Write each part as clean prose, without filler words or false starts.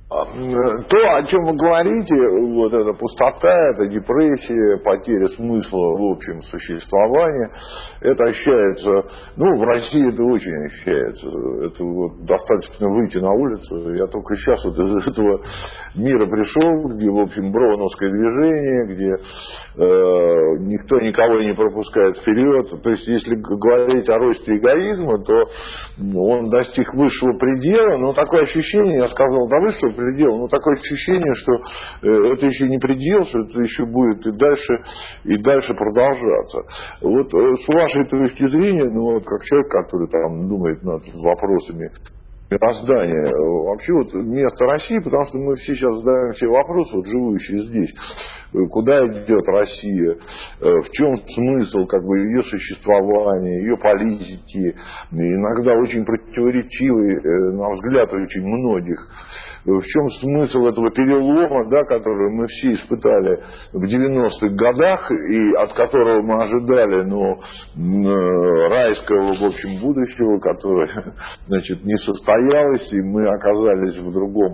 То, о чем вы говорите, вот эта пустота, эта депрессия, потеря смысла в общем существовании, это ощущается, в России это очень ощущается. Это вот достаточно выйти на улицу. Я только сейчас вот из этого мира пришел, где, в общем, броуновское движение, где никто никого не пропускает вперед. То есть, если говорить о росте эгоизма, то он достиг высшего предела, но такое ощущение, я сказал, до высшего предела, но такое ощущение, что это еще не предел, что это еще будет и дальше продолжаться. Вот с вашей точки зрения, как человек, который там думает над вопросами мироздания, вообще вот место России, потому что мы все сейчас задаем все вопросы, вот живущие здесь, куда идет Россия, в чем смысл ее существования, ее политики, иногда очень противоречивый, на взгляд очень многих. В чем смысл этого перелома, который мы все испытали в 90-х годах, и от которого мы ожидали райского, в общем, будущего, которое, не состоялось, и мы оказались в другом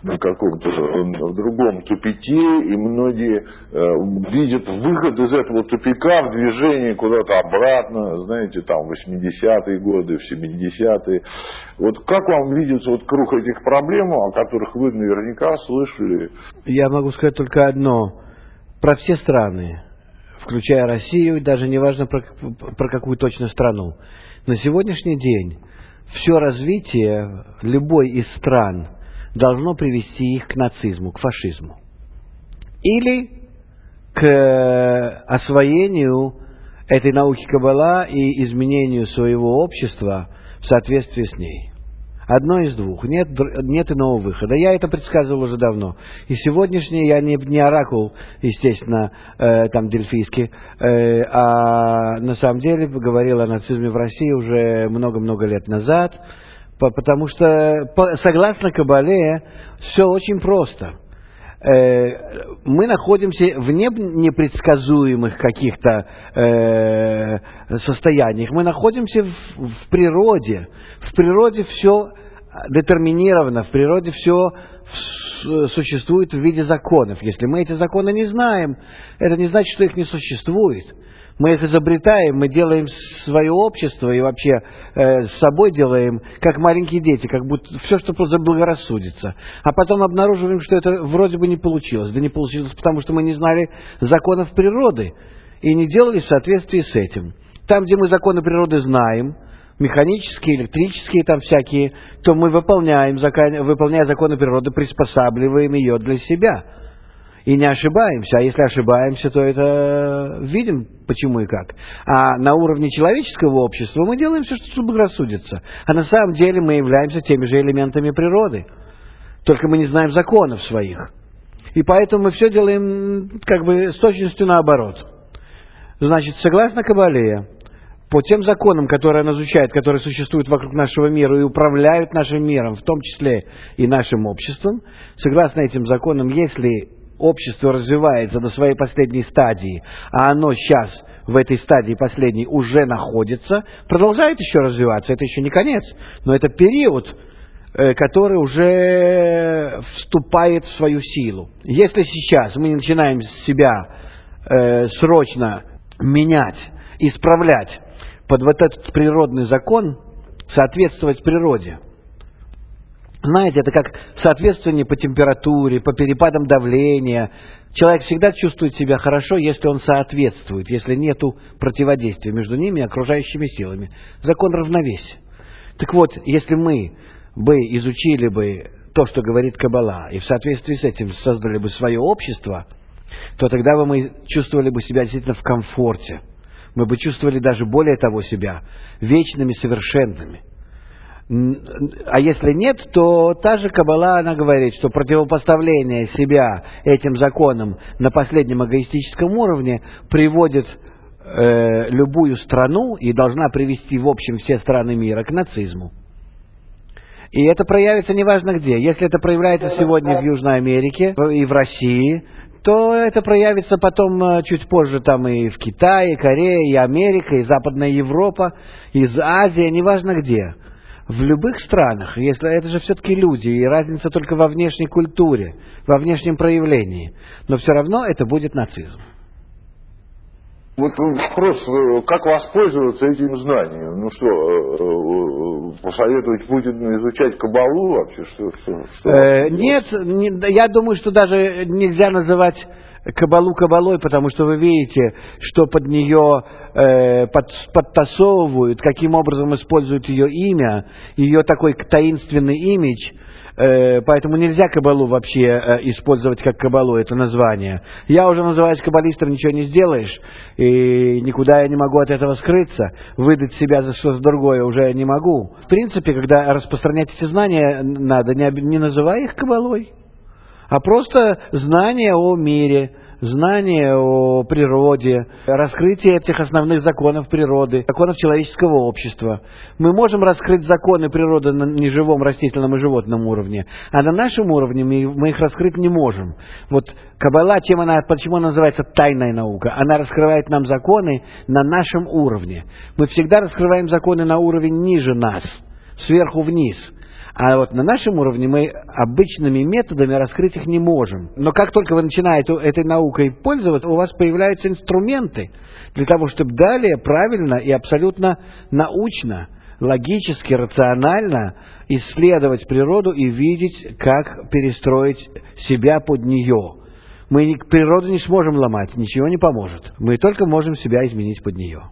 тупике, и многие видят выход из этого тупика в движении куда-то обратно, в 80-е годы, в 70-е. Вот как вам видится круг этих проблем, о которых вы наверняка слышали? Я могу сказать только одно. Про все страны, включая Россию, и даже не важно про какую точно страну. На сегодняшний день все развитие любой из стран должно привести их к нацизму, к фашизму. Или к освоению этой науки Каббала и изменению своего общества в соответствии с ней. Одно из двух. Нет иного выхода. Я это предсказывал уже давно. И сегодняшний, я не оракул, естественно, дельфийский, а на самом деле говорил о нацизме в России уже много-много лет назад, потому что, согласно Каббале, все очень просто. Мы находимся в непредсказуемых каких-то состояниях. Мы находимся в природе. В природе все детерминировано, в природе все существует в виде законов. Если мы эти законы не знаем, это не значит, что их не существует. Мы их изобретаем, мы делаем свое общество и вообще с собой делаем, как маленькие дети, как будто все, что заблагорассудится. А потом обнаруживаем, что это вроде бы не получилось. Да не получилось, потому что мы не знали законов природы и не делали в соответствии с этим. Там, где мы законы природы знаем, механические, электрические там всякие, то мы выполняя законы природы, приспосабливаем ее для себя. И не ошибаемся. А если ошибаемся, то это видим, почему и как. А на уровне человеческого общества мы делаем все, что заблагорассудится. А на самом деле мы являемся теми же элементами природы. Только мы не знаем законов своих. И поэтому мы все делаем с точностью наоборот. Значит, согласно Каббале, по тем законам, которые она изучает, которые существуют вокруг нашего мира и управляют нашим миром, в том числе и нашим обществом, согласно этим законам, если общество развивается до своей последней стадии, а оно сейчас в этой стадии последней уже находится, продолжает еще развиваться. Это еще не конец, но это период, который уже вступает в свою силу. Если сейчас мы не начинаем себя срочно менять, исправлять под этот природный закон, соответствовать природе. Знаете, это как соответствие по температуре, по перепадам давления. Человек всегда чувствует себя хорошо, если он соответствует, если нет противодействия между ними и окружающими силами. Закон равновесия. Так вот, если мы бы изучили бы то, что говорит Каббала, и в соответствии с этим создали бы свое общество, то тогда бы мы чувствовали бы себя действительно в комфорте. Мы бы чувствовали даже более того себя вечными, совершенными. А если нет, то та же Каббала, она говорит, что противопоставление себя этим законам на последнем эгоистическом уровне приводит любую страну и должна привести в общем все страны мира к нацизму. И это проявится неважно где. Если это проявляется сегодня в Южной Америке и в России, то это проявится потом чуть позже там и в Китае, и Корее, и Америка, и Западная Европа, и Азия, неважно где. в любых странах, если это же все-таки люди, и разница только во внешней культуре, во внешнем проявлении, но все равно это будет нацизм. Вот вопрос, как воспользоваться этим знанием? Ну что, посоветовать Путину изучать кабалу вообще? Нет, я думаю, что даже нельзя называть кабалу кабалой, потому что вы видите, что под нее подтасовывают, каким образом используют ее имя, ее такой таинственный имидж. Поэтому нельзя кабалу вообще использовать как кабалу, это название. Я уже называюсь каббалистом, ничего не сделаешь, и никуда я не могу от этого скрыться. Выдать себя за что-то другое уже я не могу. В принципе, когда распространять эти знания, надо не называя их кабалой, а просто знание о мире, знание о природе, раскрытие этих основных законов природы, законов человеческого общества. Мы можем раскрыть законы природы на неживом, растительном и животном уровне, а на нашем уровне мы их раскрыть не можем. Вот каббала, почему она называется тайная наука? Она раскрывает нам законы на нашем уровне. Мы всегда раскрываем законы на уровень ниже нас, сверху вниз. А вот на нашем уровне мы обычными методами раскрыть их не можем. Но как только вы начинаете этой наукой пользоваться, у вас появляются инструменты для того, чтобы далее правильно и абсолютно научно, логически, рационально исследовать природу и видеть, как перестроить себя под нее. Мы природу не сможем ломать, ничего не поможет. Мы только можем себя изменить под нее.